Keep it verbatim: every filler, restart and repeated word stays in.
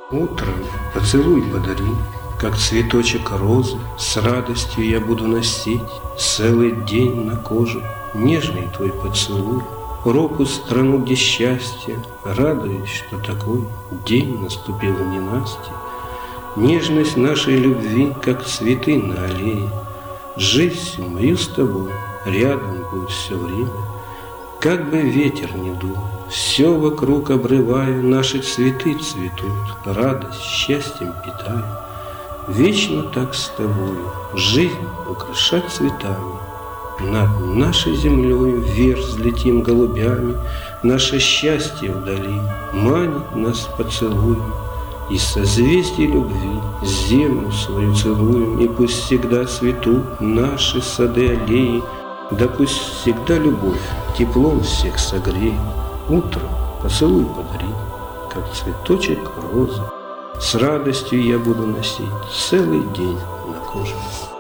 Утром поцелуй подари, как цветочек розы, с радостью я буду носить целый день на коже нежный твой поцелуй. Робкую страну, где счастье, радуюсь, что такой день наступил в ненастье. Нежность нашей любви, как цветы на аллее, жизнь мою с тобой рядом будет все время. Как бы ветер не дул, все вокруг обрывая, наши цветы цветут, радость счастьем питая. Вечно так с тобою жизнь украшать цветами, над нашей землею вверх взлетим голубями. Наше счастье вдали манит нас поцелуем, из созвездий любви землю свою целуем. И пусть всегда цветут наши сады, аллеи, да пусть всегда любовь теплом всех согреет. Утром поцелуй подари, как цветочек розы, с радостью я буду носить целый день на коже.